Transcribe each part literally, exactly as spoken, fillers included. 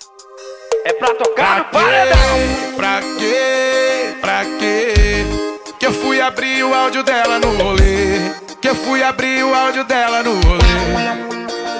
É pra tocar no Pra paredão. quê? Pra quê? Pra quê? Que eu fui abrir o áudio dela no rolê. Que eu fui abrir o áudio dela no rolê.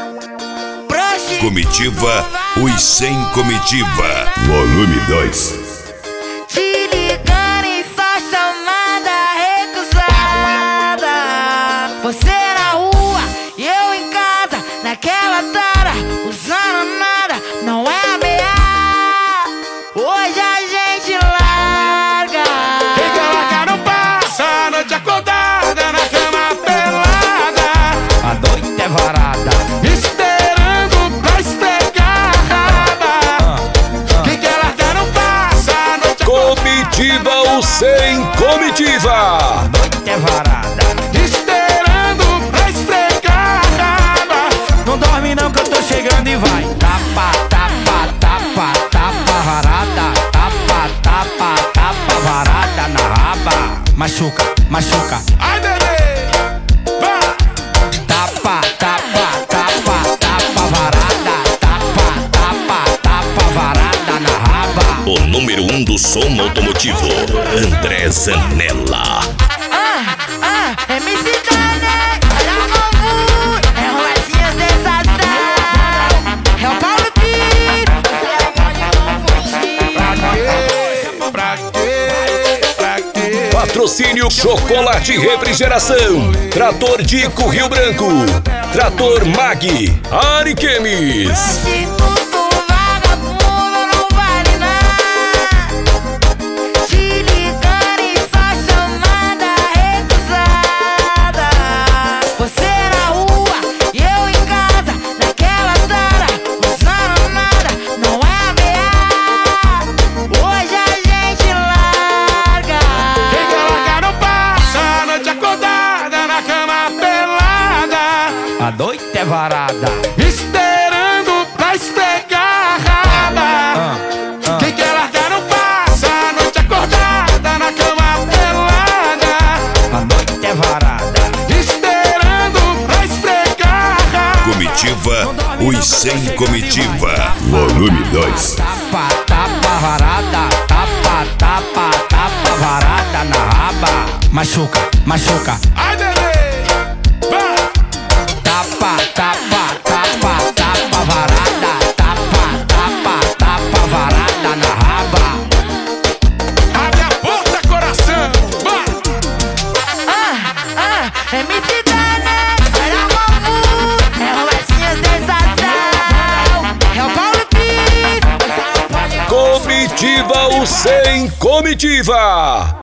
Comitiva, os sem comitiva. Volume dois. Te ligando em só chamada recusada. Você na rua e eu em casa, naquela tara, usando nada, não é ameaça. Hoje a gente larga. Quem quer largar não passa a noite acordada na cama pelada. A noite é varada. Esperando pra esfregar a raba. Quem quer largar não passa a noite Comitiva, o sem comitiva. A noite é varada. Esperando pra esfregar a raba. Não dorme não que eu tô chegando e vai. Tapa, tapa, tapa, tapa varada. Tapa, tapa, tapa varada na raba. Machuca, machuca. Ai, bebê, vai. Tapa, tapa, tapa, tapa varada. Tapa, tapa, tapa varada na raba. O número um do som automotivo, André Zanella. Ah, ah, M C Dane, olha o bambu, é um lacinho sensação. É o Paulo Pires, Pra quê? Pra quê? Patrocínio Chocolate e Refrigeração. Trator Dico Rio Branco. Trator Mag. Ariquemes. Prostituto, vagabundo, não vale nada. Te ligando em só chamada recusada. Você na rua e eu em casa, naquela tara, usando nada, não é ameaça. Hoje a gente larga. Quem quer largar não passa a noite acordada na cama pelada. A noite é varada. Esperando pra esfregar a raba. Quem quer largar não passa a noite acordada na cama pelada. A noite é varada. Esperando pra esfregar a raba. Comitiva, os sem comitiva. Volume dois. Tapa, tapa varada. Tapa, tapa, tapa varada na raba. Machuca, machuca. Ai, bebê, vai. Tapa, tapa, tapa, tapa varada. Tapa, tapa, tapa varada na raba. Abre a porta, coração, vai. Ah, ah, M C Dane, olha o bambu, é um lacinho sensação. É o Paulo Pires, Comitiva, o sem comitiva.